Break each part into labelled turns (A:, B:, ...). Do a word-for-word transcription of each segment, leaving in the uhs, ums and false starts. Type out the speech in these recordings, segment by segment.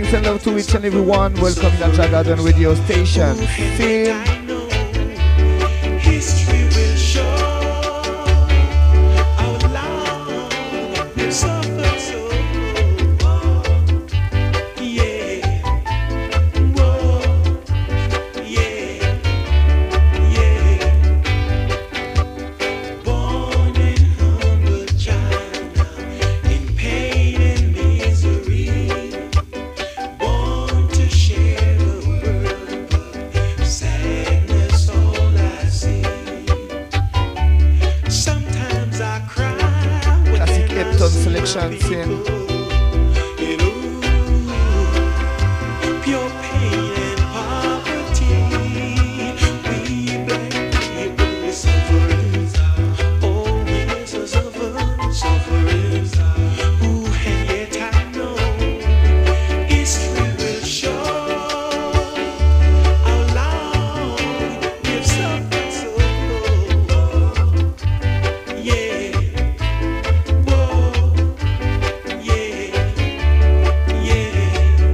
A: greetings and love to each and everyone. Welcome to Jah Garden Radio Station. See history will show how long you suffered so. Yeah, whoa, yeah, yeah. Born in humble China, in pain and misery. Born to share the world, but sadness all I see. Sometimes I cry when classic Epton selection scene. Pure pain and poverty. We black people suffering. Oh, we're so suffering, suffering. Ooh, and yet I know history will show how long we've suffered so. Yeah, whoa, yeah, yeah, yeah.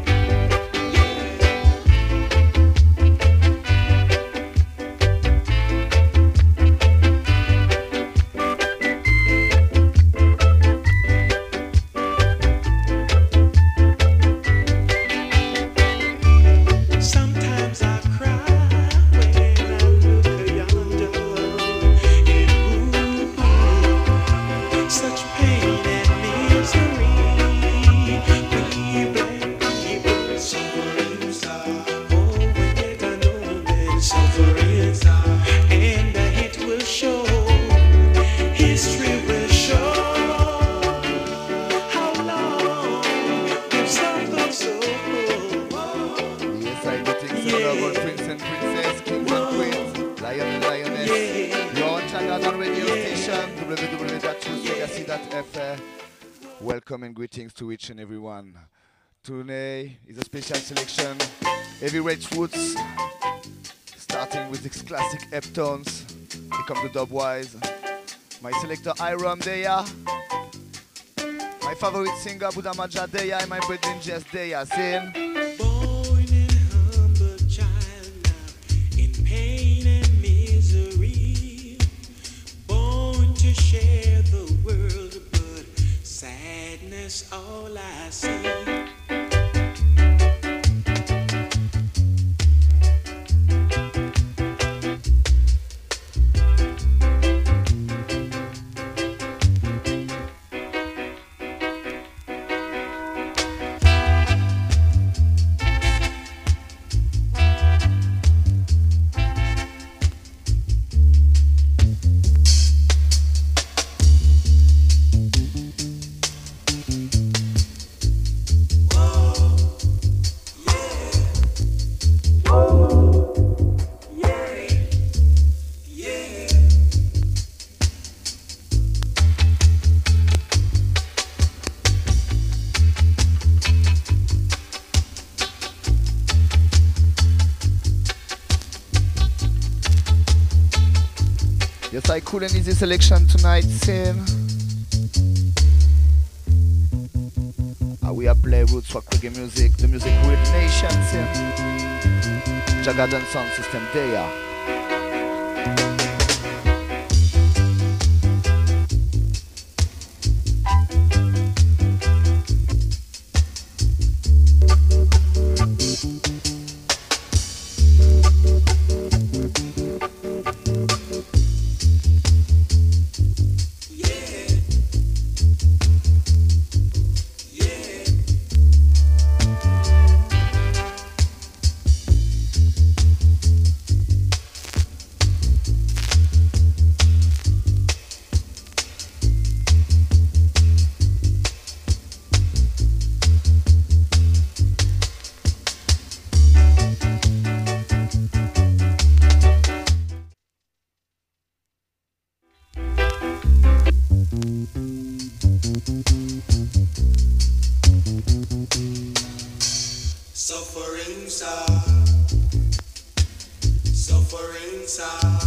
A: Sometimes I cry when I look yonder, and ooh, such pain and misery. We black people suffering, oh, when yet unknown and suffering, and it will show, history will show how long we've suffered so. Yes, I do think so. Yeah. About Prince and Princess, Kings and Queens, Lion and Lioness. Yeah. You're on Jah Garden Radio Station, w w w dot truth legacy dot f r. Welcome and greetings to each and everyone. Today is a special selection. Heavyweight roots, starting with these classic Eptones. Here come the Dubwise. My selector Iram Deya. My favorite singer Budamaja Deya and my brethren Jess Deya. Sing. Born in humble China, in pain and misery. Born to share the world, but sadness all I see. Yes, I cool and easy selection tonight, Sin. Uh, we are play roots rock reggae music, the music with the nation, Sin. Jah Garden sound system, Deya.
B: Suffering sound, suffering sound.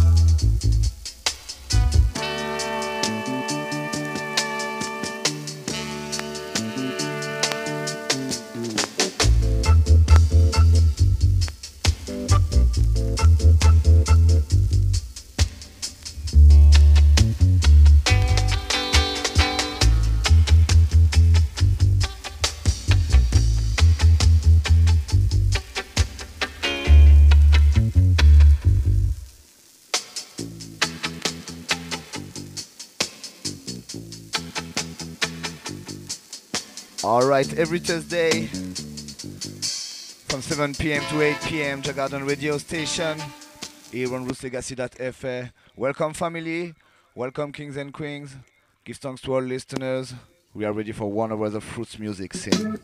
A: Alright, every Thursday from seven p.m. to eight p.m. Jagardan radio station here on roots legacy dot f a. Welcome family, welcome kings and queens. Give thanks to all listeners. We are ready for one hour of Fruits music scene.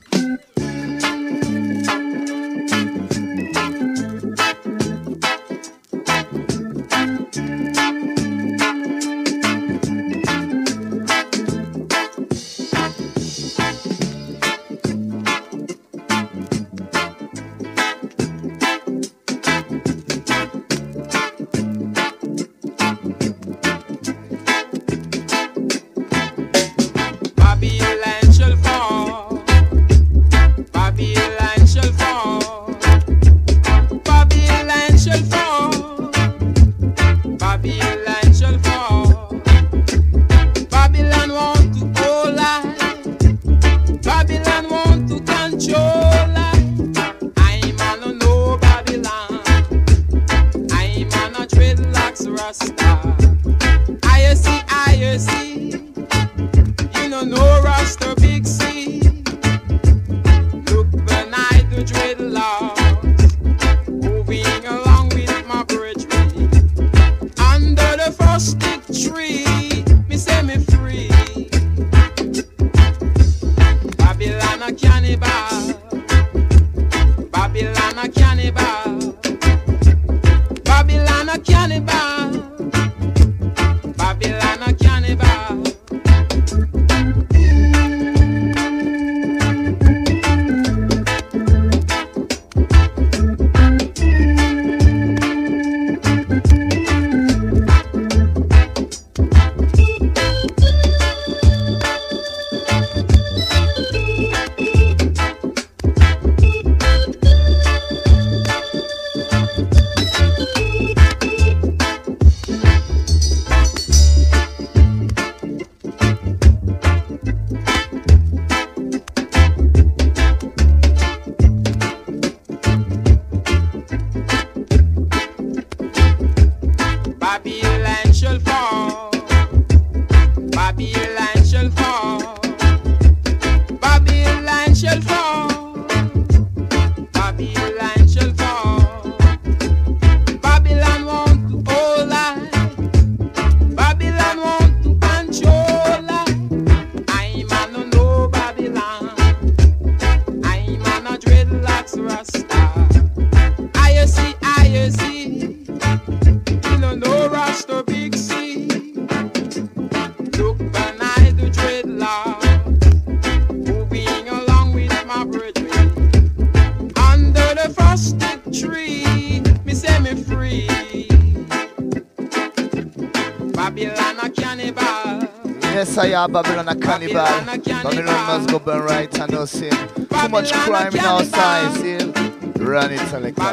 C: Babylon a cannibal. Babylon must go burn right and no sin. Too much crime in our side, see? Run it, selector.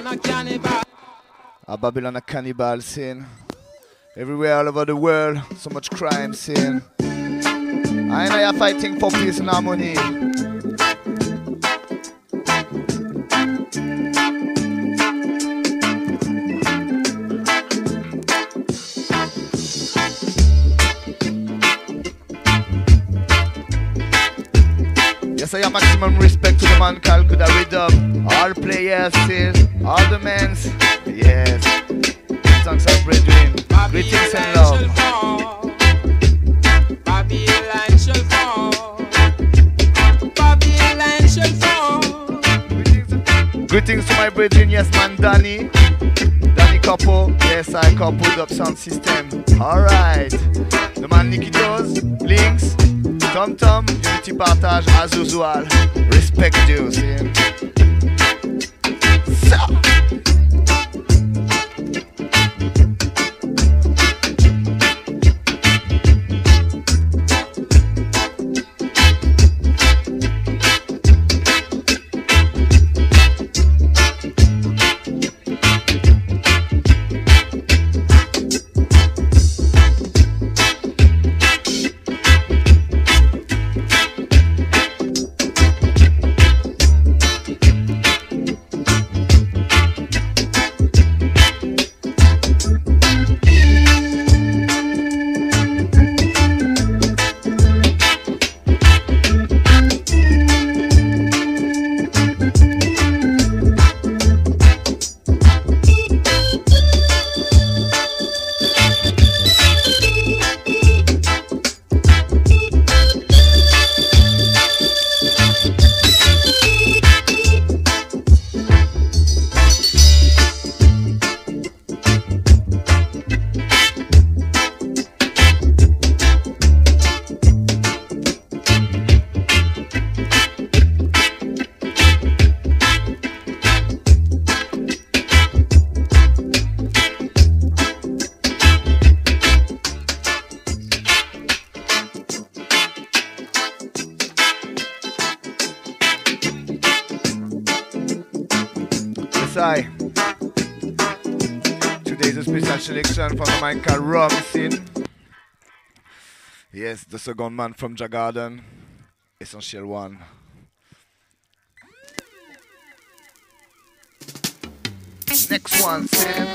C: A Babylon a cannibal, sin. Everywhere all over the world, so much crime, sin. I and I are fighting for peace and harmony. Yes, I have maximum respect to the man called Kuda Rhythm. All players, still, all the men's. Yes. Thanks and brethren. Greetings and love. Babylon shall fall. Babylon shall fall. Greetings, greetings to my brethren, yes man, Danny. Danny Couple. Yes, I coupled up sound system. Alright. The man Nicky Joes, Links. Tom Tom, Unity Partage as usual. Respect you, see? So. I. Today's a special selection from a man called Robinson. Yes, the second man from Jagarden. Essential one. Next one, Sam.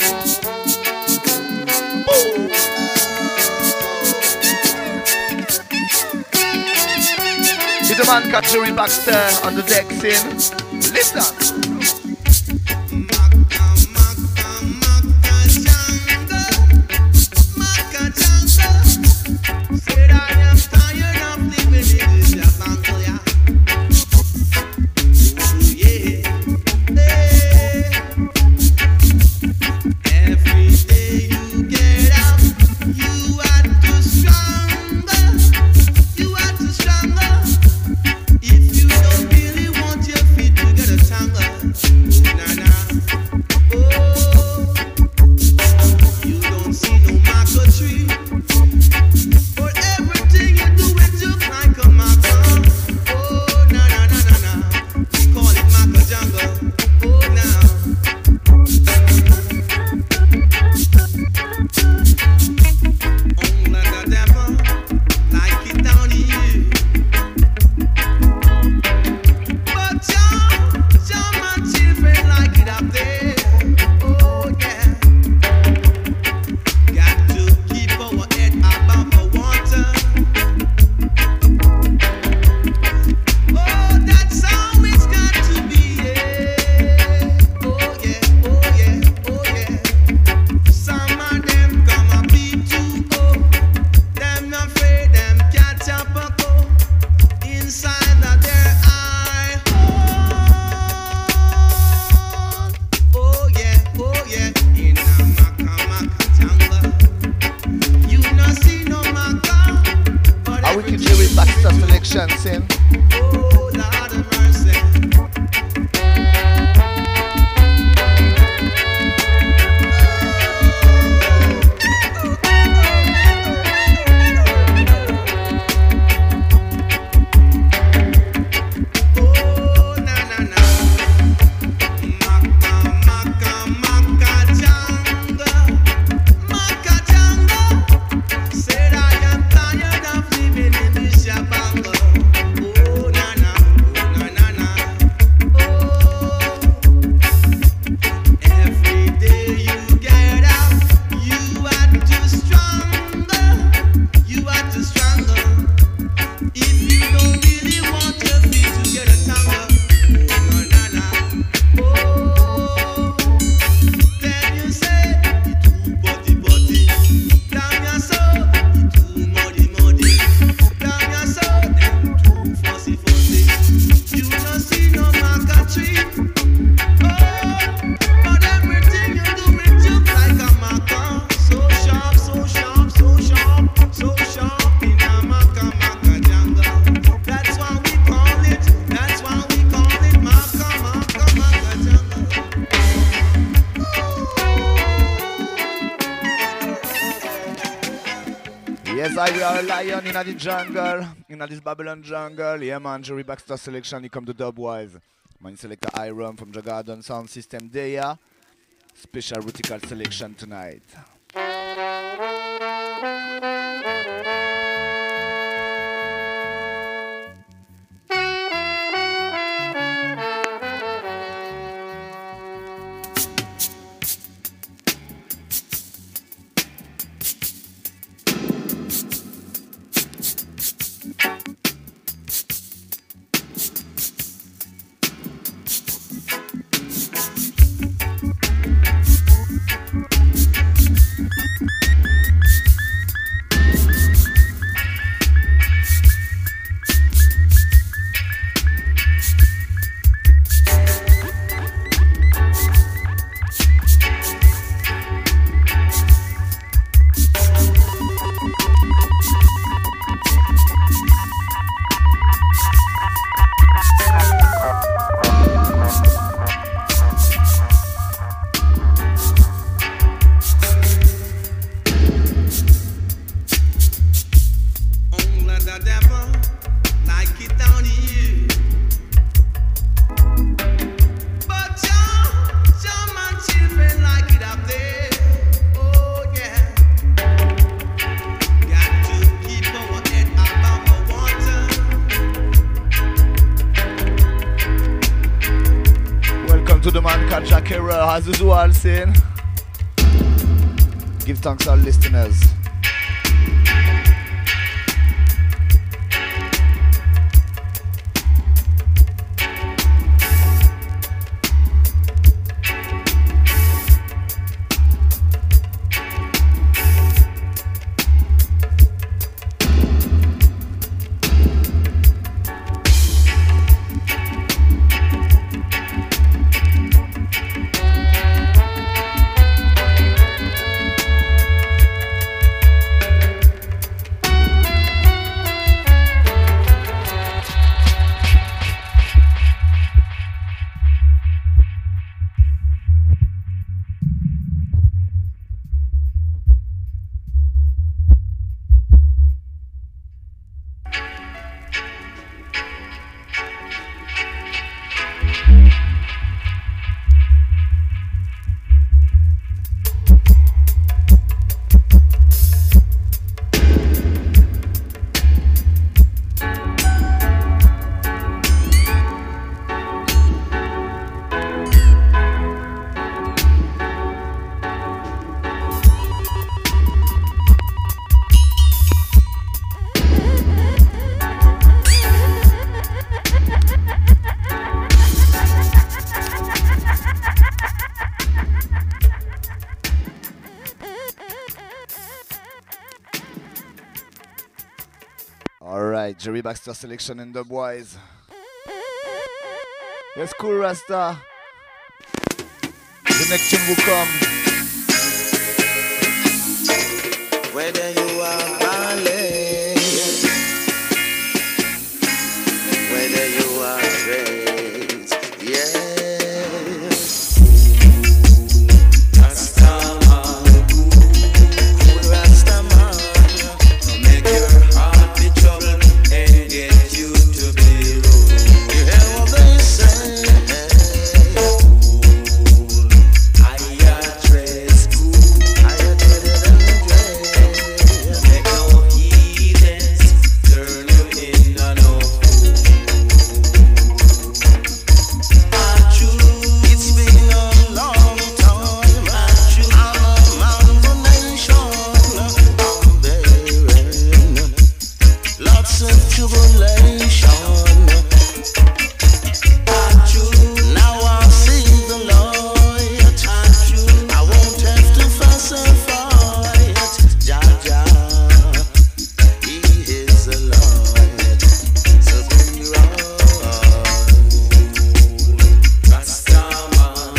C: It's the man called Jerry Baxter on the deck, Sin. Listen. Lion in the jungle, in this Babylon jungle. Yeah, man, Jerry Baxter selection. He come to Dubwise. Man, select the Iron from Jagarden Sound System. There, special vertical selection tonight. Kara, as usual, saying, give thanks to our listeners. Jerry Baxter selection in the boys. Yes, cool Rasta. The next tune will come.
D: Whether you are ballet, whether you are great, yes. Rastaman, cool Rastaman, make your heart be troubled and get you to be rude. You hear what they say? I address cool, I address make no heathens turn you in and out. I choose, it's been a long time. I choose, I'm a man for nation. I'm bearing lots of tribulation. I choose, now I see the light. I choose, I won't have to fuss and fight. Jah Jah, He is the light. So be right. Rastaman,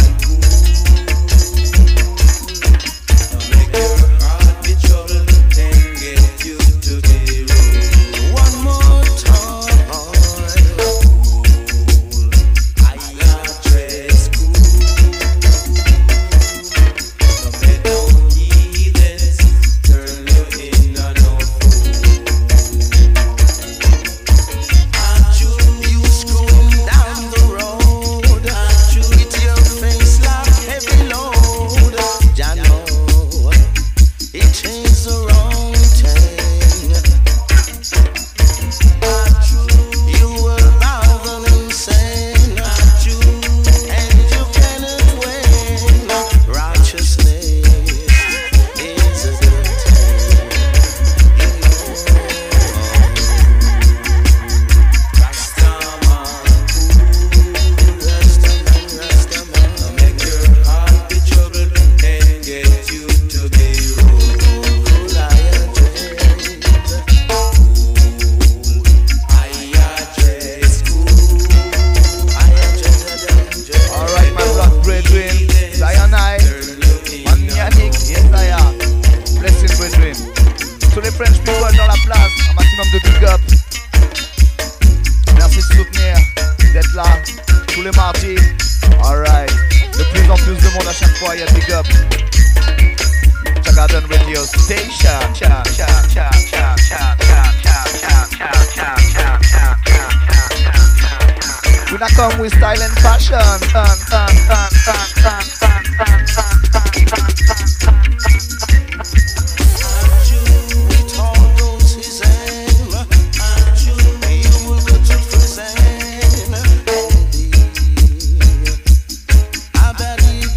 D: make your heart be troubled and get you to be rude. One more time. I address cool. Make no heathens turn you in and out. I choose you scrolling down the road. I choose with your face like heavy load. Jah know it is the wrong thing. I choose you were bound and insane. I choose and you cannot win. Righteousness is a good thing. Rastaman, Rastaman, Rastaman, make your heart be troubled and get you to be rude. I address, I address cool. I address,
C: Alright, my rock brethren, Zionai, Man Yannick, yes I am. Blessing brethren. Tous les French people dans la place, un maximum de big up. Merci de soutenir, d'être là, tous les mardis. Alright, de plus en plus de monde à chaque fois, il y a big up. Chagadan Radio Station. Cha, cha, cha, cha, cha, cha, cha, cha, cha, cha, cha, cha, cha. We not come with style and fashion. Fun, fun, fun, fun, fun, fun, fun, fun, fun, fun, fun.
D: it all goes his aim. You will go to prison. I bet he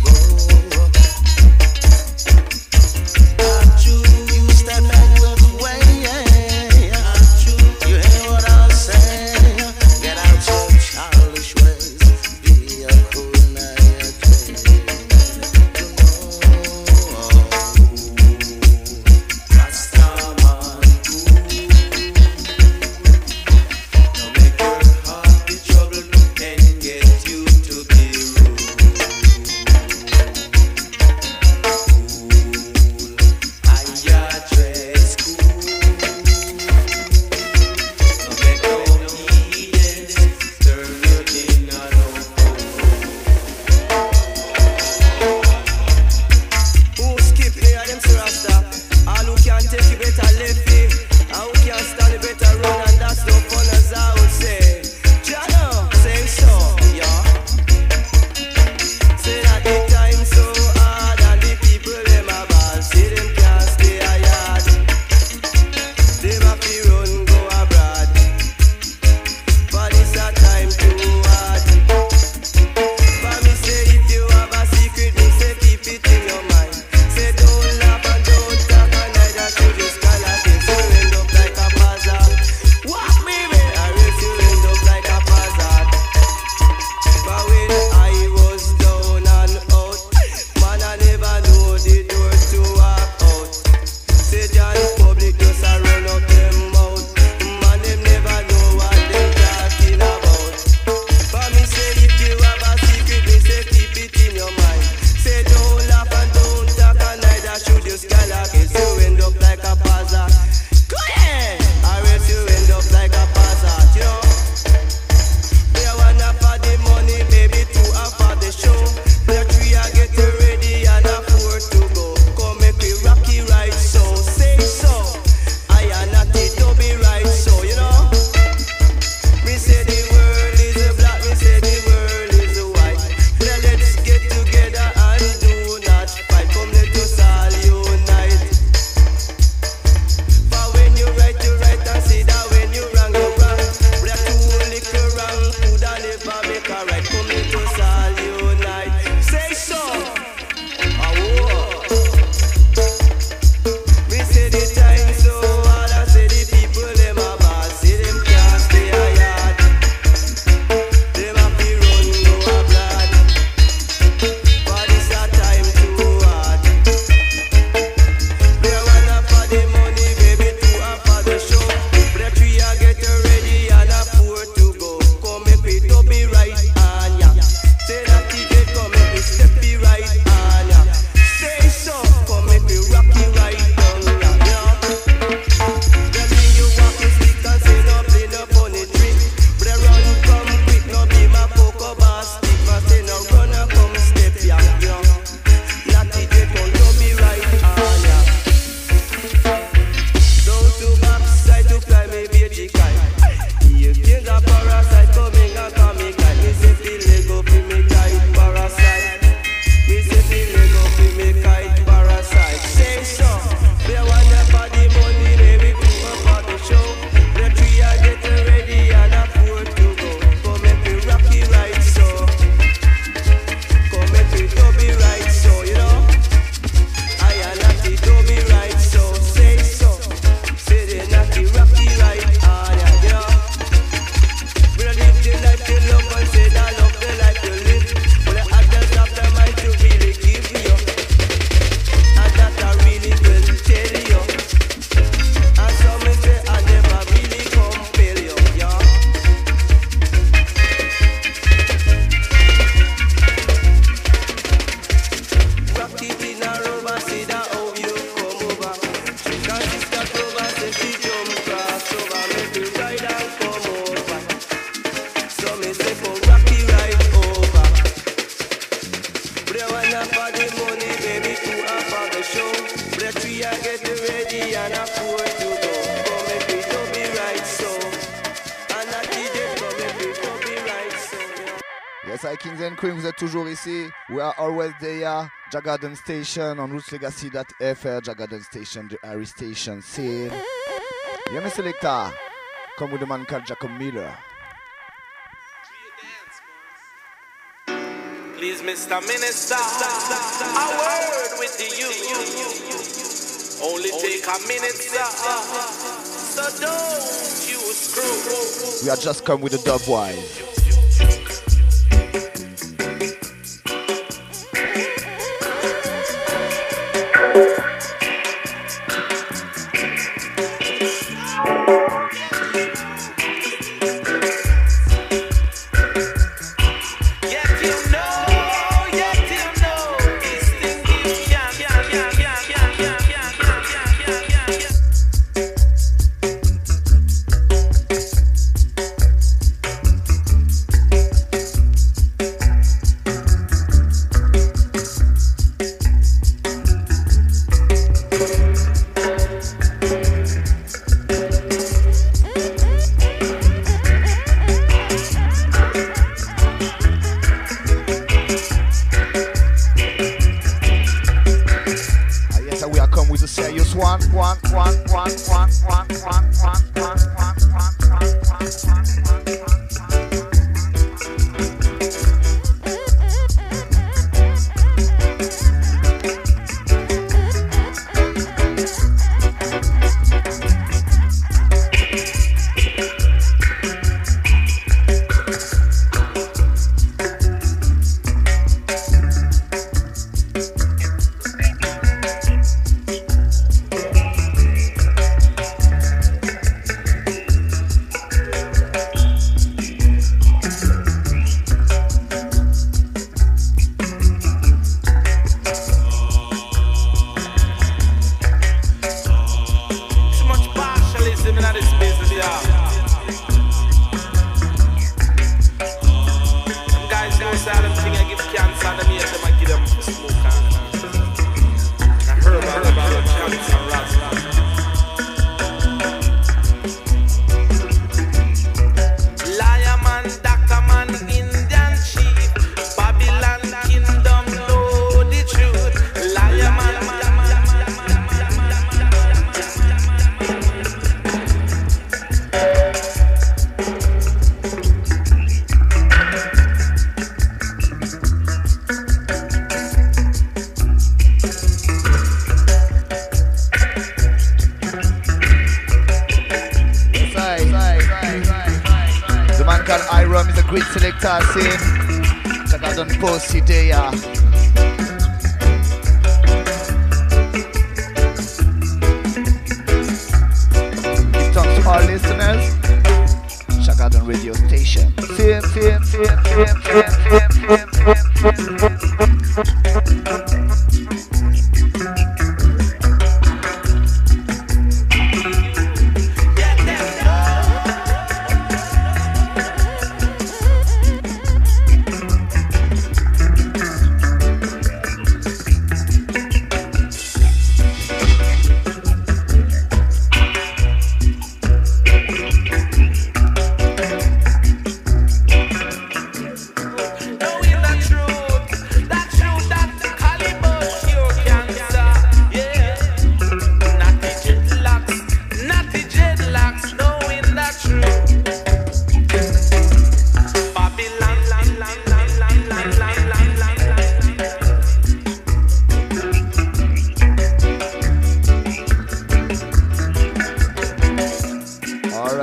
E: Richie kite. Here king a parasite coming and coming kite. Me say feel Lego fi me kite parasite. Me say feel Lego fi me kite parasite. Say so. They want that for the money, baby, come for the show. The three are getting ready and a four to go. Come make me rocky right so. Come make me do me right so, you know. I am not the do me right so. Say so. Say they not the rocky right. Ah yeah, you know. We don't live the life you love and say that love the life you live. But the others have the mind to really give you. And that I really will tell you. And some may say I never really compel you, yeah. Rock it in a rubber, see that how you come over. Chick and sister over, say she jump cross over. Make me ride and come over. So me say come rock it right over. They wanna for the money, baby, two and for the show. The three are getting ready and a four to go. Come make me do me right so. And I did it, come make me do me right so.
C: Yes, I Kings and Queens, vous êtes toujours ici. We are always there. Jagaden Station on roots legacy dot f r. Jagaden Station, the Harry Station. See. Yeah, me selector. Come with a man called Jacob Miller.
E: Please, Mister Minister, a word with the youth. Only take a minute, sir. So don't you screw.
C: We are just come with the dub wise.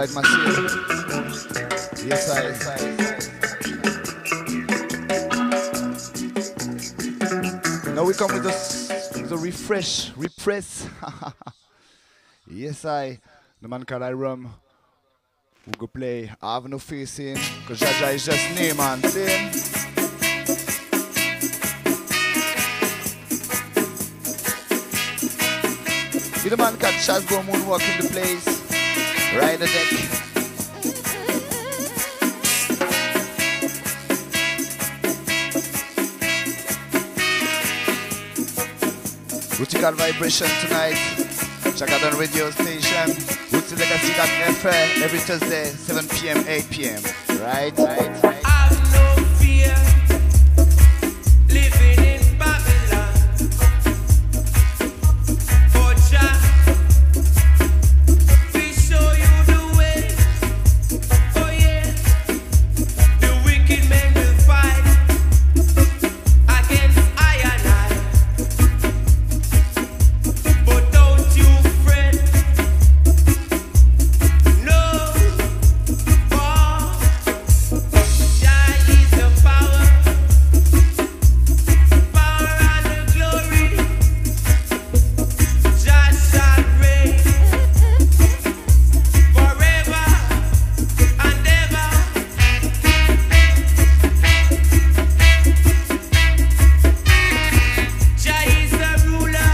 A: Outside Massive. Yes, I. Yes, I. Now we come with a, with a refresh, repress. Yes, I. The man called Iram. We go play I Have No Face in. Because Jaja is just name, man. See? See the man called Shazbo Moonwalk in the place. Ride the deck. Rootical vibration tonight. Check out on radio station. Roots Legacy dot F every Thursday, seven p m, eight p m. Right, right, right.
E: I've no fear living in Babylon. For Jah, we show you the way. Oh yeah, the wicked men will fight against I and I. But don't you fret, no, for Jah is the power, power and the glory. Jah shall reign forever and ever. Jah is the ruler.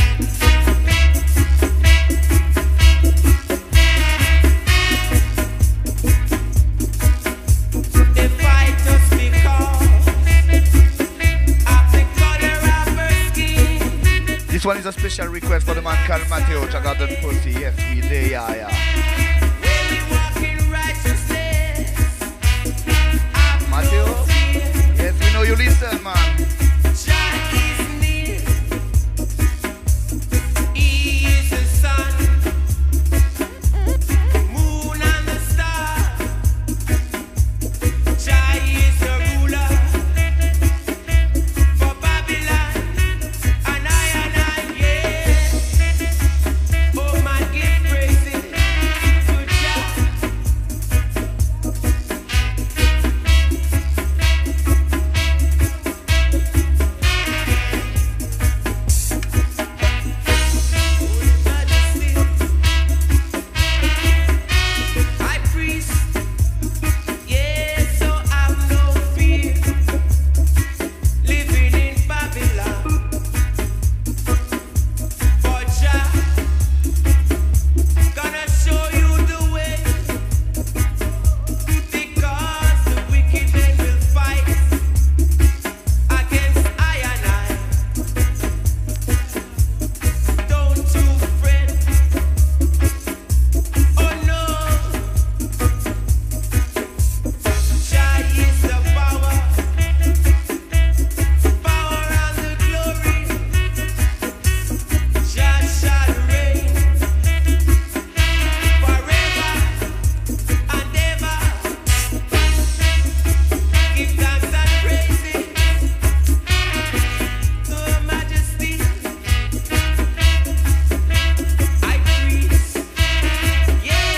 E: They fight us because of the color of our skin.
A: This one is a special request for the man called Matteo. Check out that pussy. Yes, we there, yeah, yeah.
E: When we walk in righteousness, have no
A: Matteo?
E: fear.
A: Yes, we know you listen, man.
E: Jah is near. He is the sun, moon and the stars. Jah is the ruler for Babylon and I and I, yeah. Oh man, give praises to Jah. High priest, yes, so I've no fear living in Babylon. For Jah, gonna show you the way, because the wicked men will fight against I and I. Don't you fret, oh no. Jah is the power, power and the glory. Jah shall reign forever and ever. Give thanks and praises to Her Majesty. High priest, yeah.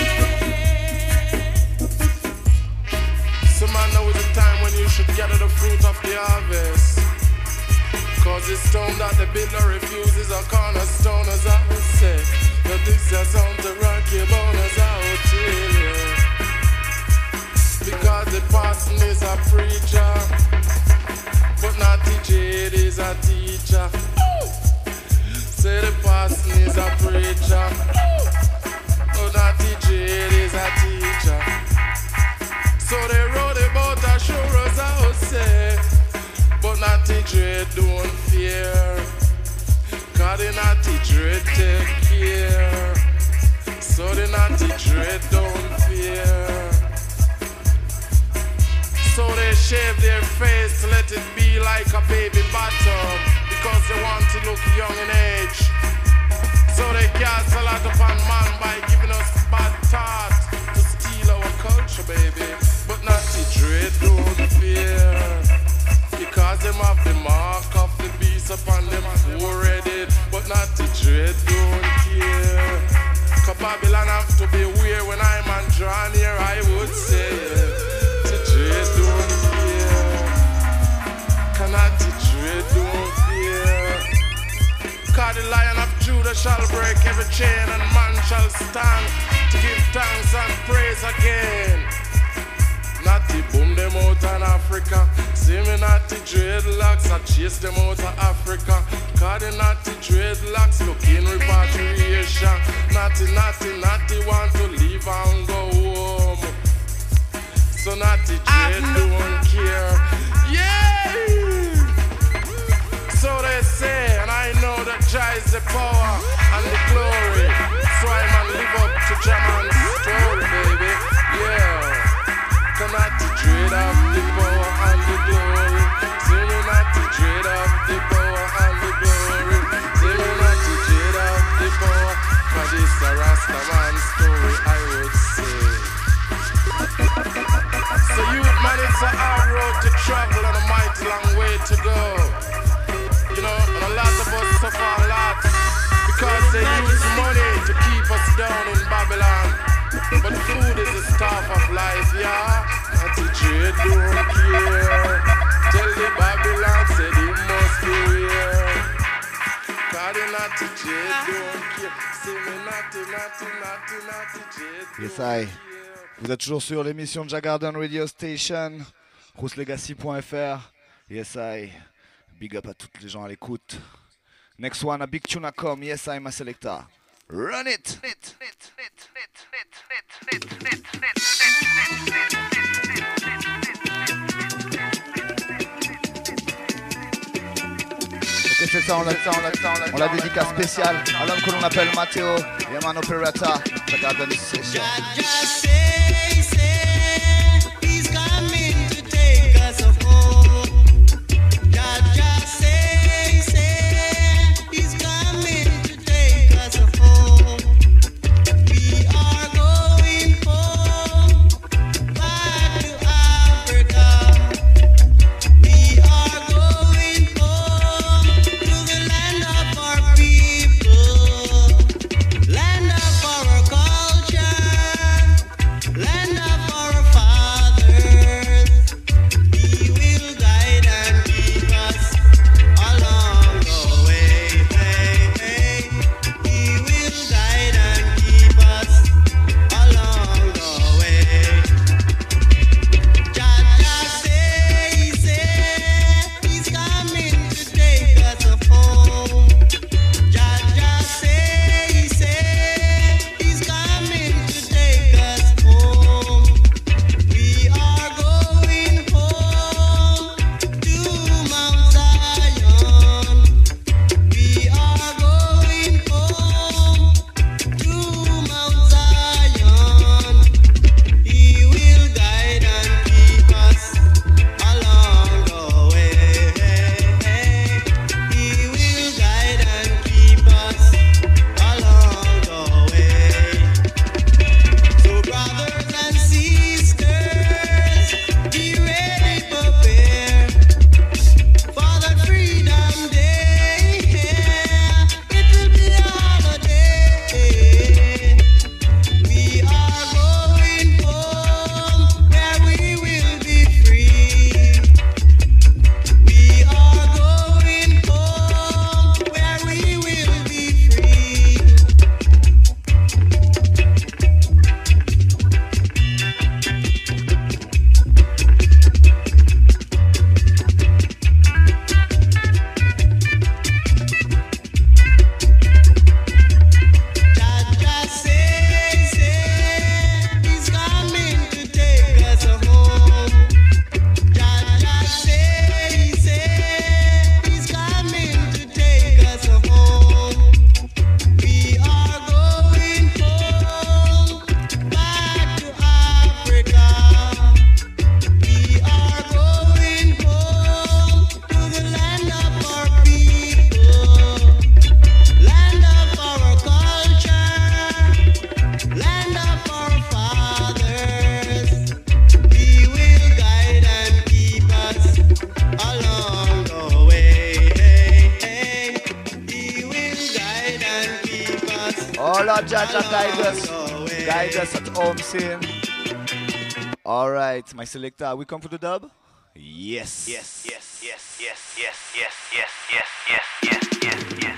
B: So man, now is the time when you should gather the fruit of the harvest. Cause the stone that the builder refuses a cornerstone, as I would say. But this is on the rocky bone, as I would tell you. Because the person is a preacher, but not the jade is a teacher. Say the person is a preacher, but not the jade is a teacher. So they wrote about assurance, I would say, but not the dread, don't fear. Cause they not the dread, take care. So they not the dread, don't fear. So they shave their face to let it be like a baby bottom, because they want to look young in age. So they cast a lot upon man by giving us bad thought to steal our culture, baby. But not the dread, don't fear. Because them have the mark of the beast upon them forehead. But not the dread, don't care. Cause Babylon have to beware when I'm on draw near, I would say, to dread don't fear. Cannot to dread don't fear. Cause the Lion of Judah shall break every chain, and man shall stand to give thanks and praise again. Natty boom them out in Africa. See me natty dreadlocks, I chase them out of Africa. Cause the natty dreadlocks looking repatriation. Natty, natty, natty want to leave and go home. So natty dread don't care. Yeah! So they say, and I know that Jah is the power and the glory. So I man live up to Jaman's story, baby. Yeah. Not to dread of the power and the glory. See me not to dread of the power and the glory. See me not to dread of the power. For this a Rasta man story, I would say. So you man, it's a hard road to travel and a mighty long way to go. You know, and a lot of us suffer a lot because they use money to keep us down in Babylon. But food is the staff of life, yeah. And the trade don't care. Tell the Babylon, say they must be real. Cause they not the trade don't care. Say me naughty, naughty, naughty, naughty, trade don't
C: Yes, I. Vous êtes toujours sur l'émission Jah Garden Radio Station, Roots Legacy point F R. Yes, I. Big up à toutes les gens à l'écoute. Next one, a big tune a come. Yes, I, my selector. Run it! Ok, c'est ça, on l'a, on l'a, on l'a dédicace spéciale à l'homme que l'on appelle Matteo, Yaman Operator, Jah Garden Session.
F: Land of our culture,
C: Jaja guide us. Guide us at home, scene. Alright, my selector, we come for the dub? Yes.
D: Yes, yes, yes, yes, yes, yes, yes, yes, yes, yes, yes, yes.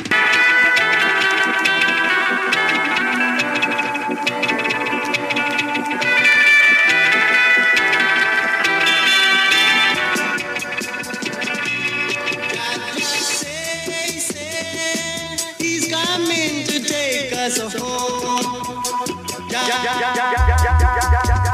F: Say, say, he's coming to take us home. Yeah, yeah, yeah, yeah, yeah, yeah, yeah, yeah, yeah.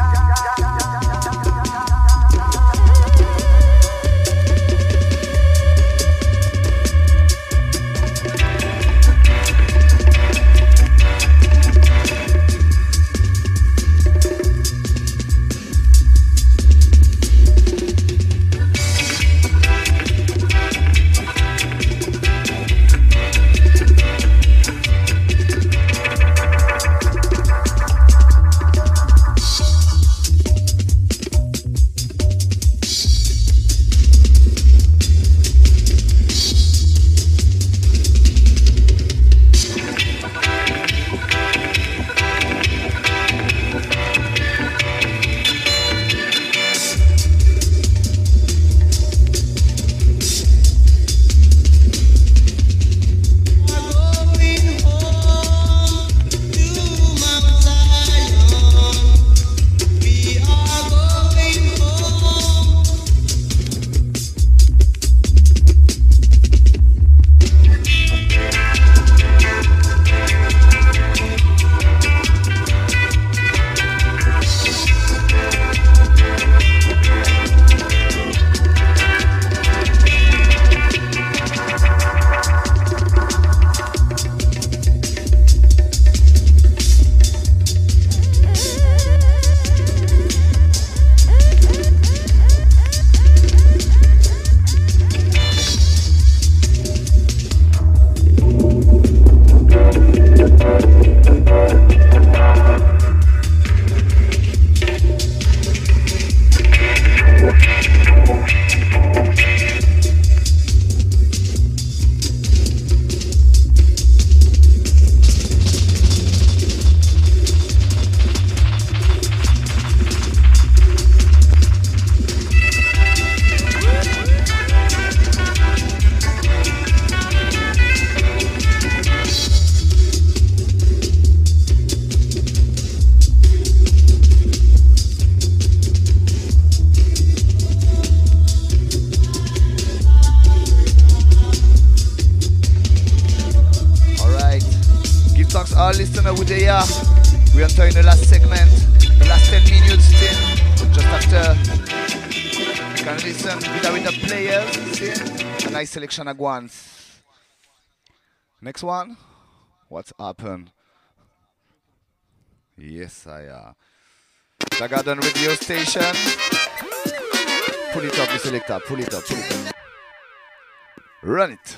C: our listener with the year. We enter in the last segment, the last ten minutes still. Just after, you can listen with the players. See? A nice selection at once. Next one. What's happened? Yes, I uh Jagadan radio station. Pull it up, Mister Selector. Pull it up, pull it up. Run it.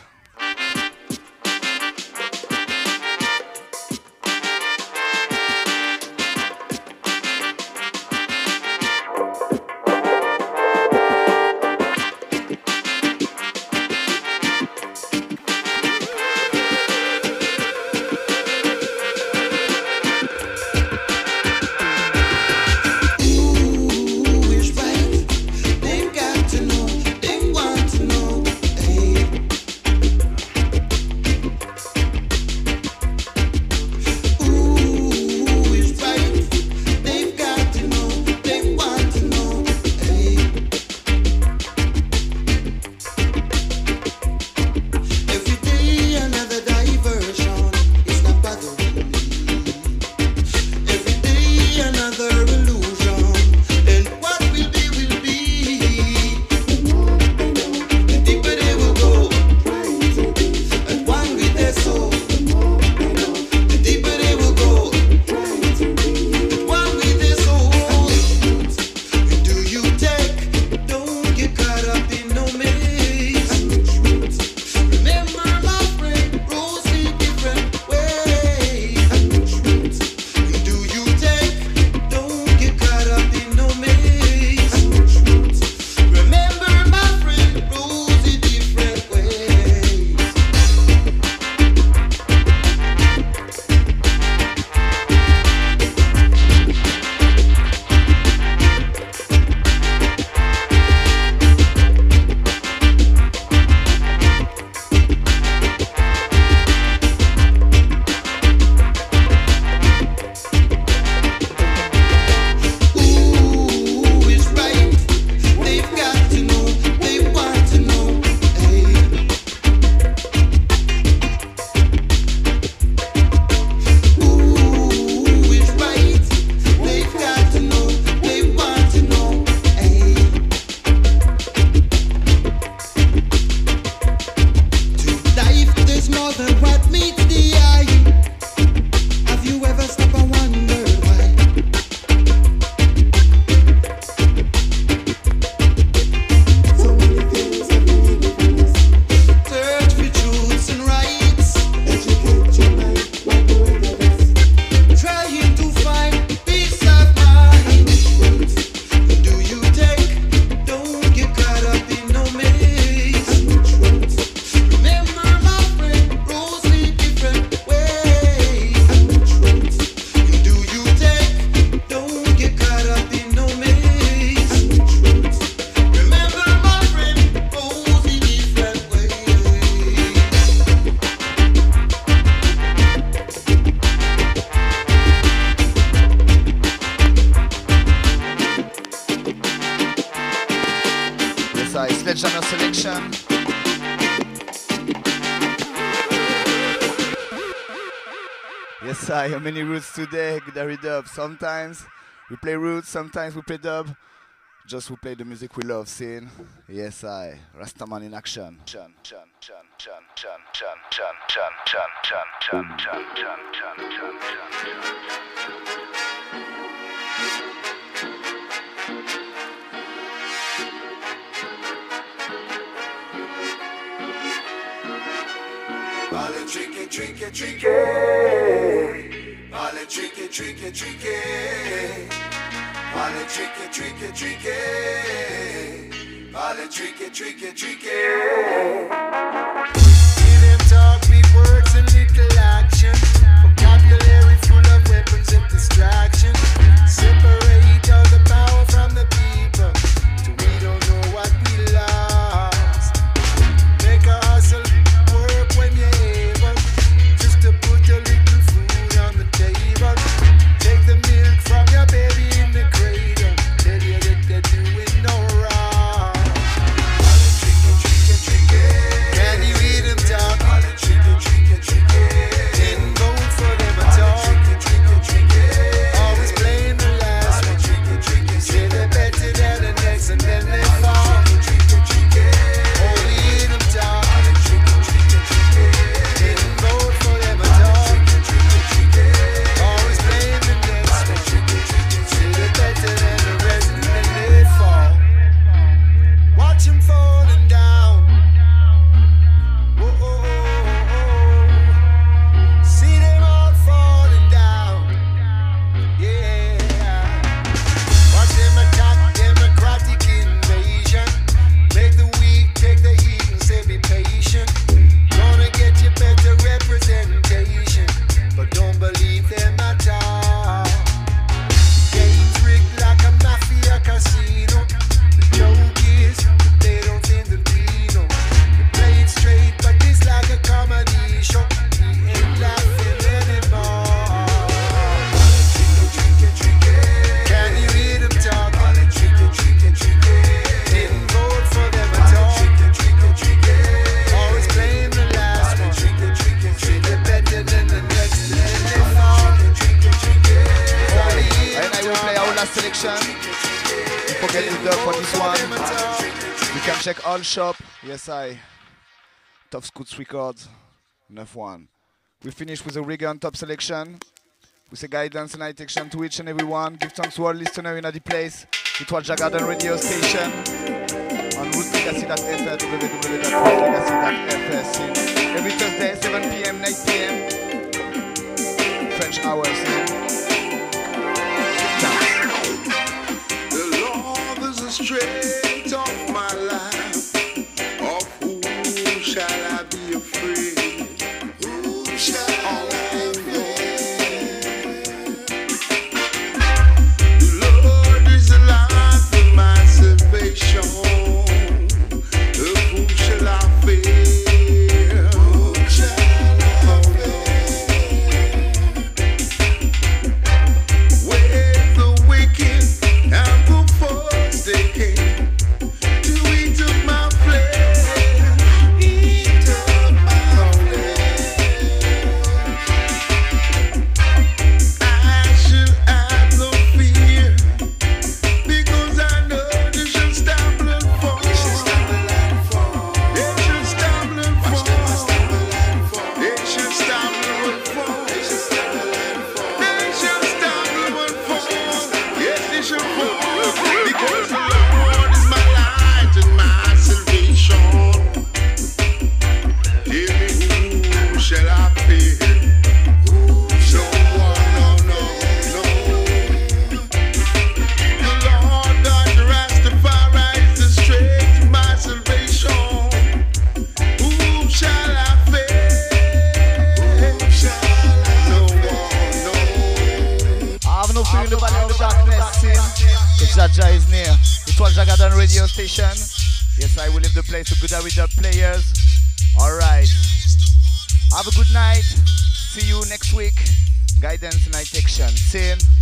A: Sledgehammer selection. Yes, I have many roots today. Good dub. Sometimes we play roots, sometimes we play dub. Just we play the music we love, seeing. Yes, I. Rastaman in action. Chun, chun, chun, chun, chun, chun, chun, chun, chun, chun, chun, chun, chun, chun, chun, chun.
G: All the tricky, tricky, tricky. All the tricky, tricky, tricky. All the tricky, tricky, tricky. All the tricky, tricky, tricky. Hear them talk big words and little action. Vocabulary full of weapons of distraction. Separate all the power from the people, till we don't know what we lost. Make a hustle, work when you're able, just to put a little food on the table. Take the milk from your baby in the cradle, tell you that they're doing no wrong. Can you hear them talk? Didn't vote for them at all. Always blame the last one. Say they're better than the next and then they fall. Only hear them talk. Didn't vote for them at all. Always blame the next one. Say they're better than the rest and then they fall. Watch them falling down. Whoa, oh, oh, oh. See them all falling down. Yeah. Watch them attack democratic invasion. Make the weak take the heat and say be patient. Gonna get you better representation, but don't believe them at all. Games rigged like a mafia casino. The joke is that they don't think the Pino. You play it straight, but it's like a comedy show. We ain't laughing anymore. Can you hear them talk? Didn't vote for them at all. Always blame the last one. Say they're better than the next, and then they fall. Only hear
A: And I will play our last selection. Don't forget the dub for this one. You can check all shop. Yes, I. Tough Scoots Records. nine one. We finish with a Regan top selection. With a guidance and action to each and every one. Give thanks to all listeners in the place. It was Jagadan radio station. On root legacy dot f r, w w w dot root legacy dot f r. Every Thursday, seven p m, nine p m French hours.
G: The Lord is the strength of my life. Of whom shall I be afraid? Whom shall I fear? The Lord is the life of my salvation. Of whom shall I fear? Whom shall I fear? When the wicked and the forsaken to eat of my flesh, eat of my flesh, I shall have no fear, because I know they shall stumble and fall. They shall stumble and fall. They shall stumble and fall. They shall stumble and fall. They shall stumble and fall. They shall stumble and fall. Yes, they shall fall. Because the Lord is my light and my salvation. Tell me, who shall I fear? No one, no, no, no. The Lord God, the Rastafari is the strength to my salvation. Whom shall I fear? No one, no.
A: I have no fear in the valley of darkness, sin. Because Jaja is near. It was Jagadan radio station. Yes, I will leave the place to good with the players. Alright. Have a good night. See you next week. Guidance and night action. Sin.